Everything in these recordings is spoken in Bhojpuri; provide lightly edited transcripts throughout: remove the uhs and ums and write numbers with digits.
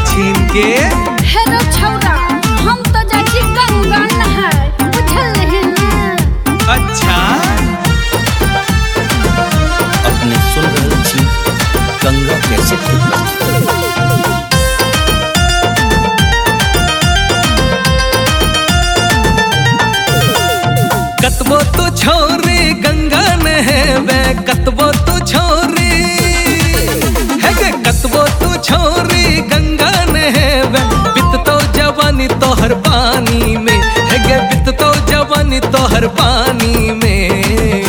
छीन के। हेलो छौरा, हम तो जाई गंगा नहाय, बुझल नहीं ना? अच्छा अपने सुन रहल छी गंगा कैसे कतबो तू छोरी गंगा नहेबे, कतबो तू छोरी है गे, कतबो तू छोरी गंगा नहेबे, बिततो जवानी तोहर पानी में है गे, बिततो जवानी तोहर पानी में।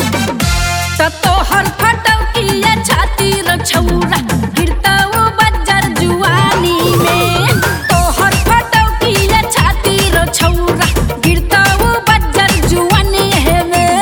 तोहर फटल किया छाती रो छौरा, गिरता वो बज्जर जुआनी में। तोहर फटल किया छाती रो छौरा, गिरता वो बज्जर जुआनी है में।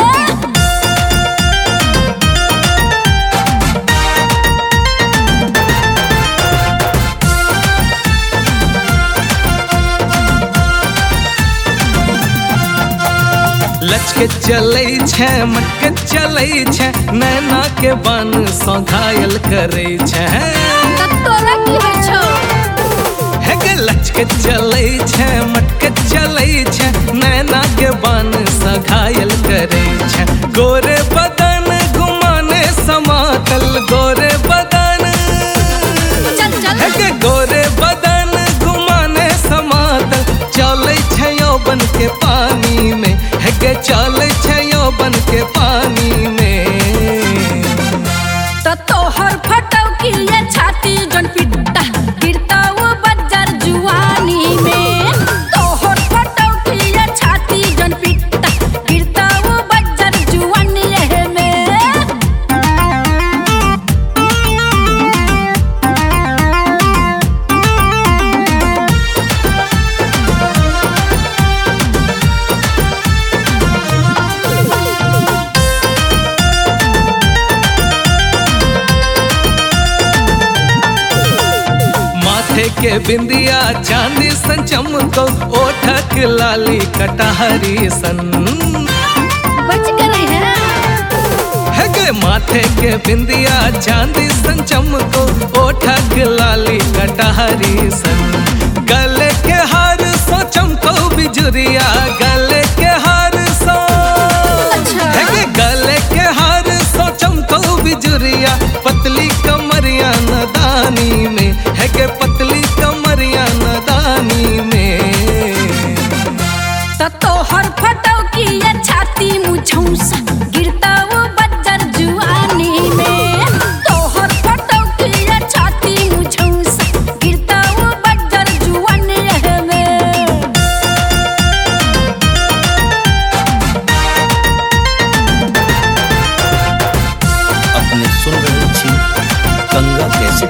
लचके चलै छै, मटके चलै छै, नैना के बान सँ घायल करै छै। तोरा की होइ छौ? है गे लचके चलै छै, मटके चलै छै, नैना के बान सँ घायल करै छै। गोरे बदन घुमाने समातल, गोरे बदन है गे, गोरे बदन घुमाने समातल, चलै छै यौवन के पानी में है गे, चलै छै यौवन के पानी में। तोहर फटौ किया छाती जन पिट्टा, गिरता वो बज्जर जुआनी में। तोहर फटौ किया छाती जन पिट्टा, गिरता वो बज्जर जुआनी है में। के बिंदिया चांदी सन चमको, ओठक लाली कटहरी सन। बच गए हैं है गे माथे के बिंदिया चांदी सन चमको, ओठक लाली कटहरी सन। गले के हार सो चमको बिजुरिया, गले के हार सो है गे, गले के हार सो चमको बिजुरिया, पतली कमरिया नदानी में है गे, पतली कमरिया नदानी में। तोहर फटौ किया छाती मुझौसा, गिरता वो बज्जर जुआनी में। तोहर फटौ किया छाती मुझौसा, गिरता वो बज्जर जुआनी है में। अपने सुन रहल छी गंगा कैसे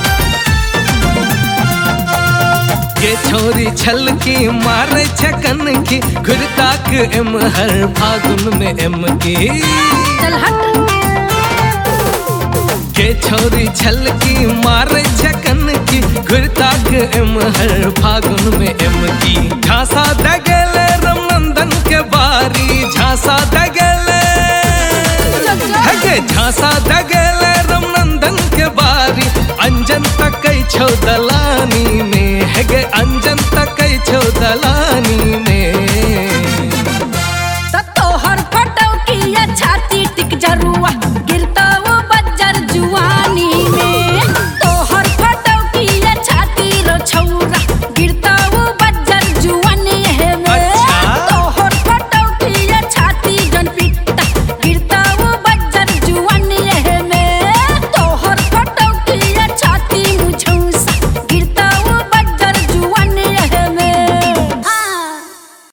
के छोरी छल की मारे छकन की, घुरताक एम हर फागुन में एम की। चल हट। के छोरी छल की मारे छकन की, घुरताक एम हर फागुन में एम की। झांसा दगेले रमनंदन के बारी, झांसा दगेले है गे, झांसा दगेले रमनंदन के बारी। अंजन तक छौ दलानी में है गे, अंजन तक छौ दलानी